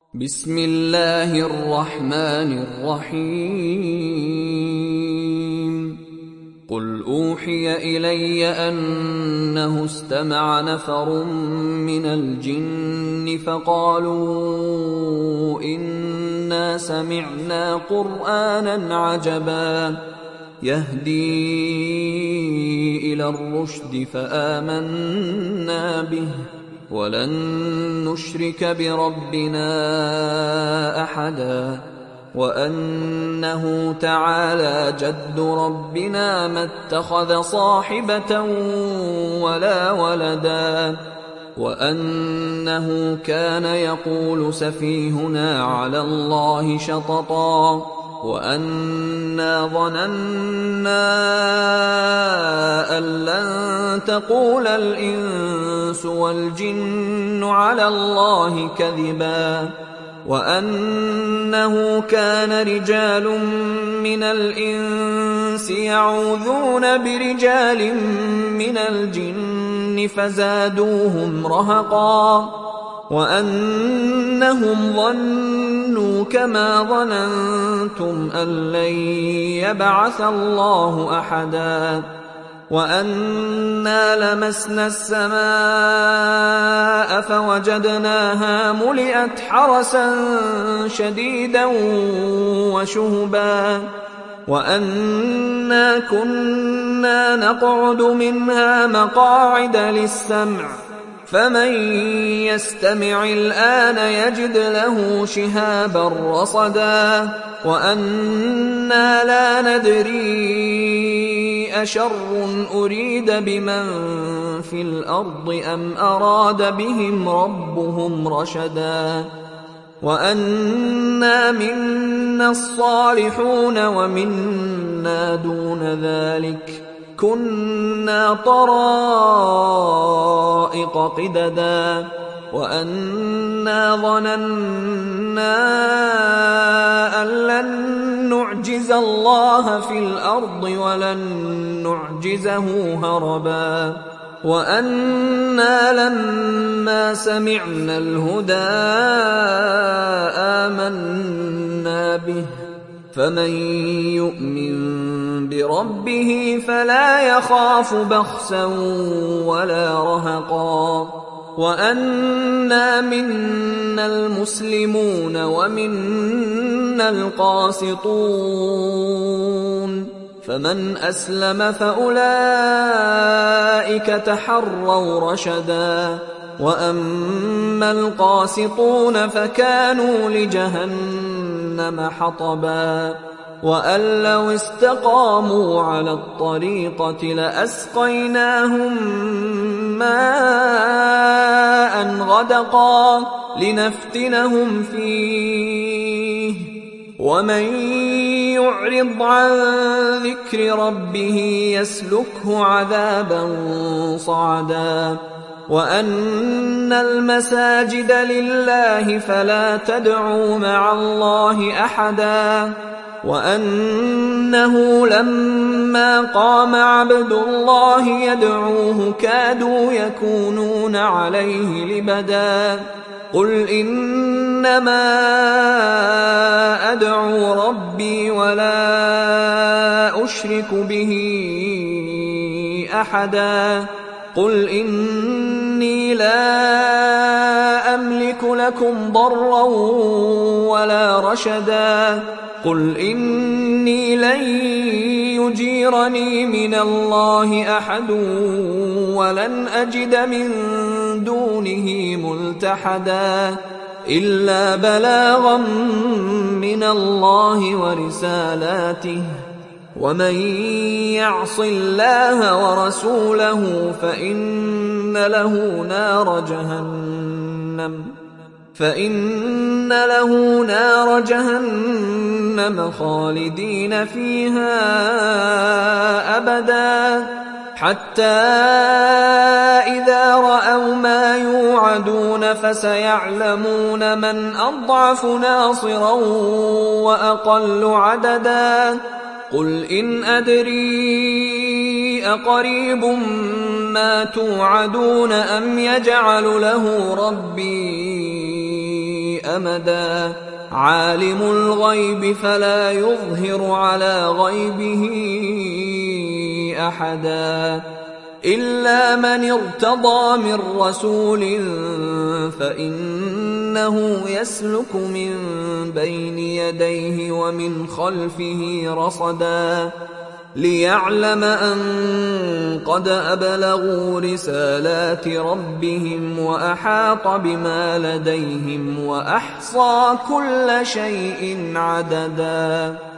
بسم الله الرحمن الرحيم قل أوحي إلي أنه استمع نفر من الجن فقالوا إنا سمعنا قرآنا عجبا يهدي إلى الرشد فآمنا به ولن نشرك بربنا أحدا وأنه تعالى جد ربنا ما اتخذ صاحبة ولا ولدا وأنه كان يقول سفيهنا على الله شططا وأنا ظننا أن لن تقول الإنس والجن على الله كذبا وأنه كان رجال من الإنس يعوذون برجال من الجن فزادوهم رهقا وأنهم ظنوا كما ظننتم أن لن يبعث الله أحدا وأنا لمسنا السماء فوجدناها ملئت حرسا شديدا وشهبا وأنا كنا نقعد منها مقاعد للسمع فمن يستمع الآن يجد له شهابا رصدا وأنا لا ندري أشر أريد بمن في الأرض أم أراد بهم ربهم رشدا وأنا منا الصالحون ومنا دون ذلك كنا طرائق قددا وأنا ظننا أن لن نعجز الله في الأرض ولن نعجزه هربا وأنا لما سمعنا الهدى آمنا به فمن يؤمن بربه فلا يخاف بخسا ولا رهقا وأنا منا المسلمون ومنا القاسطون فمن أسلم فأولئك تحروا رشدا وأما القاسطون فكانوا لجهنم حطبا وأن لو استقاموا على الطريقة لأسقيناهم ماء غدقا لنفتنهم فيه ومن يعرض عن ذكر ربه يسلكه عذابا صعدا وأن المساجد لله فلا تدعوا مع الله أحدا وأنه لما قام عبد الله يدعوه كادوا يكونون عليه لبدا قل إنما أدعو ربي ولا أشرك به أحدا قل إني لا أملك لكم ضرا ولا رشدا قل إني لن يجيرني من الله أحد ولن أجد من دونه ملتحدا إلا بلاغا من الله ورسالاته ومن يعص الله ورسوله فإن له نار جهنم خالدين فيها أبدا حتى إذا رأوا ما يوعدون فسيعلمون من أضعف ناصرا وأقل عددا قل إن أدري أقريب ما توعدون أم يجعل له ربي أمدا عالم الغيب فلا يظهر على غيبه أحدا إلا من ارتضى من رسول فإنه يسلك من بين يديه ومن خلفه رصدا ليعلم أن قد أبلغوا رسالات ربهم وأحاط بما لديهم وأحصى كل شيء عددا